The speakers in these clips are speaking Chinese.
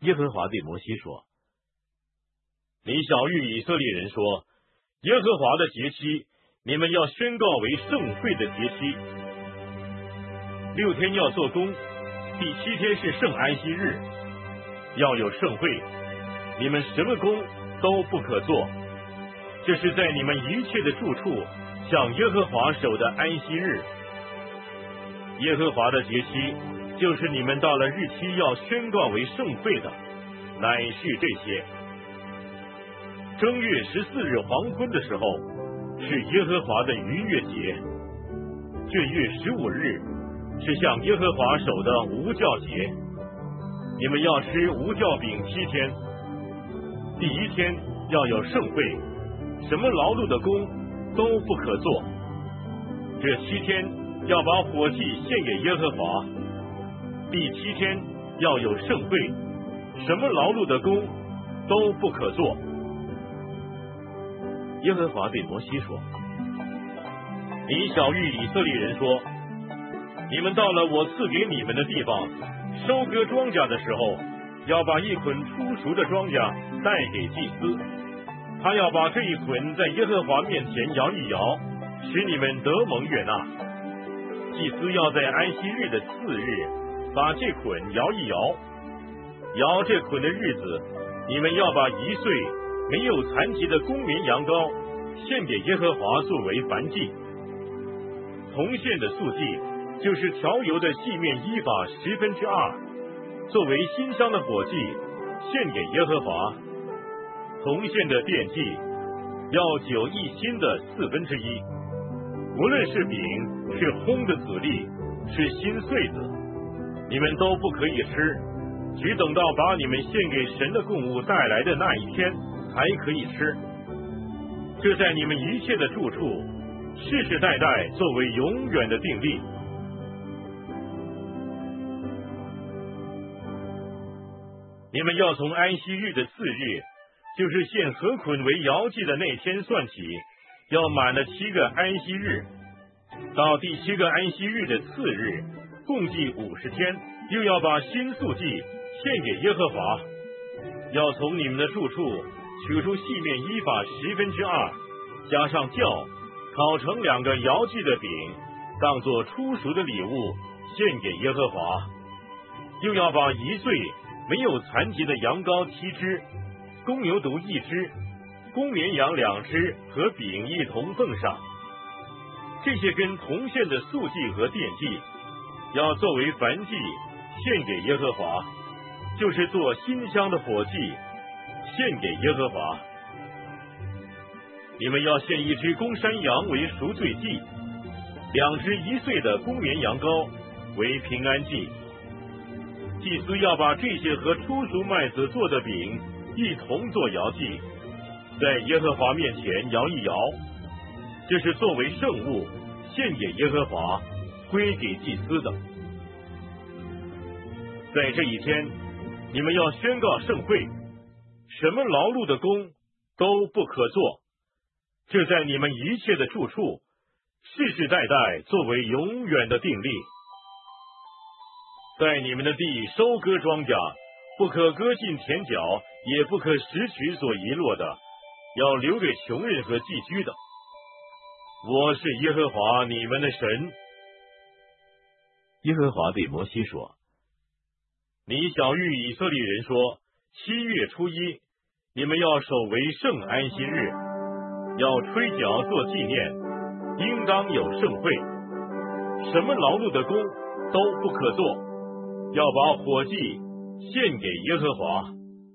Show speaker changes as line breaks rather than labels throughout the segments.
耶和华对摩西说：“你晓谕以色列人说，耶和华的节期，你们要宣告为盛会的节期。6天要做工，第7天是圣安息日，要有盛会，你们什么工都不可做。这是在你们一切的住处向耶和华守的安息日。耶和华的节期，就是你们到了日期要宣告为盛会的，乃是这些：正月14日黄昏的时候，是耶和华的逾越节；这月15日是向耶和华守的无酵节。你们要吃无酵饼7天。第1天要有盛会，什么劳碌的工都不可做。这7天要把火祭献给耶和华。第7天要有盛会，什么劳碌的工都不可做。耶和华对摩西说：“你晓谕以色列人说，你们到了我赐给你们的地方，收割庄稼的时候，要把一捆初熟的庄稼带给祭司，他要把这一捆在耶和华面前摇一摇，使你们得蒙悦纳。祭司要在安息日的次日把这捆摇一摇，摇这捆的日子，你们要把1岁没有残疾的公绵羊羔献给耶和华作为燔祭。同献的素祭就是调油的细面依法2/10，作为馨香的火祭献给耶和华。同献的奠祭要酒一新的1/4，无论是饼是烘的子粒是新穗子，你们都不可以吃，只等到把你们献给神的供物带来的那一天才可以吃。这在你们一切的住处世世代代作为永远的定例。你们要从安息日的次日，就是献禾捆为摇祭的那天算起，要满了7个安息日，到第7个安息日的次日，共计50天，又要把新素祭献给耶和华。要从你们的住处取出细面依法2/10，加上酵，烤成2个摇祭的饼，当作初熟的礼物献给耶和华。又要把1岁没有残疾的羊羔7只，公牛犊1只，公绵羊2只和饼一同奉上。这些跟同献的素祭和奠祭，要作为燔祭献给耶和华，就是做馨香的火祭献给耶和华。你们要献1只公山羊为赎罪祭，2只1岁的公绵羊羔为平安祭。祭司要把这些和初熟麦子做的饼一同做摇祭，在耶和华面前摇一摇，这是作为圣物献给耶和华，归给祭司的。在这一天，你们要宣告盛会，什么劳碌的工都不可做，这在你们一切的住处世世代代作为永远的定例。在你们的地收割庄稼，不可割尽田角，也不可拾取所遗落的，要留给穷人和寄居的。我是耶和华你们的神。耶和华对摩西说：你晓谕以色列人说，7月初1，你们要守为圣安息日，要吹角做纪念，应当有盛会，什么劳碌的工都不可做，要把火祭献给耶和华。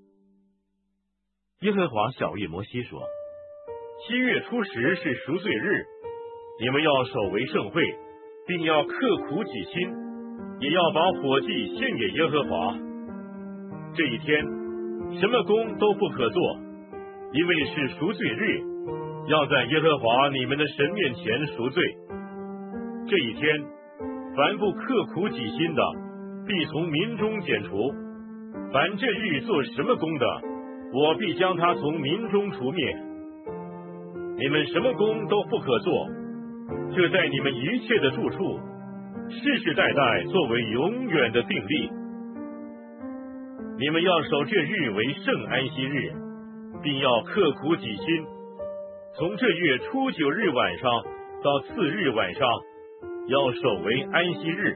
耶和华晓谕摩西说：7月初10是赎罪日，你们要守为盛会，并要刻苦己心，也要把火祭献给耶和华。这一天，什么工都不可做，因为是赎罪日，要在耶和华你们的神面前赎罪。这一天，凡不刻苦己心的，必从民中剪除；凡这日做什么工的，我必将他从民中除灭。你们什么工都不可做，这在你们一切的住处世世代代作为永远的定例。 你们要守这日为圣安息日，并要刻苦己心，从这月初9日晚上到次日晚上，要守为安息日。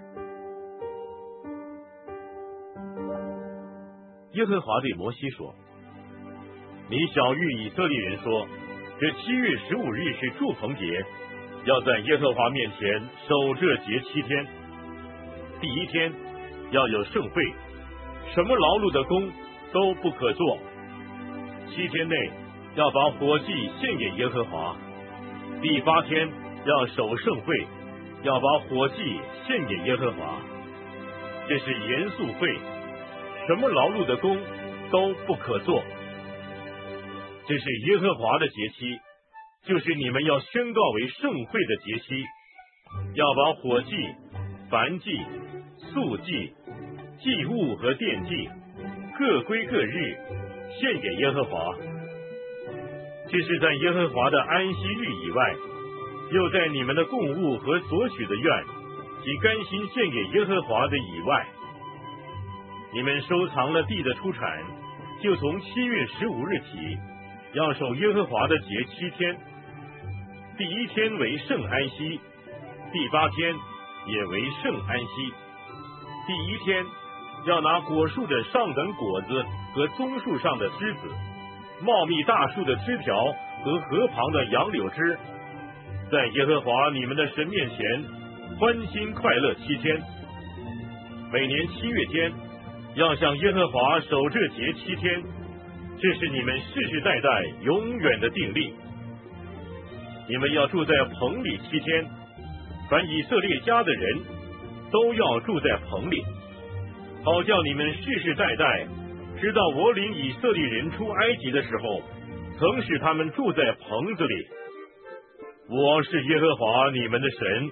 耶和华对摩西说：你晓谕以色列人说，这7月15日是住棚节，要在耶和华面前守这节7天。第1天要有圣会，什么劳碌的工都不可做。7天内要把火祭献给耶和华。第8天要守圣会，要把火祭献给耶和华。这是严肃会，什么劳碌的工都不可做。这是耶和华的节期，就是你们要宣告为圣会的节期，要把火祭、燔祭、素祭、祭物和奠祭各归各日，献给耶和华。这是在耶和华的安息日以外，又在你们的供物和所许的愿及甘心献给耶和华的以外。你们收藏了地的出产，就从7月15日起，要守耶和华的节7天。第1天为圣安息，第8天也为圣安息。第1天要拿果树的上等果子和棕树上的枝子，茂密大树的枝条和河旁的杨柳枝，在耶和华你们的神面前欢欣快乐7天。每年7月间要向耶和华守这节7天，这是你们世世代代永远的定例。你们要住在棚里7天，凡以色列家的人都要住在棚里，好叫你们世世代代知道我领以色列人出埃及的时候，曾使他们住在棚子里。我是耶和华你们的神。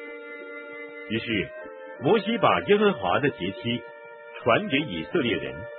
于是摩西把耶和华的节期传给以色列人。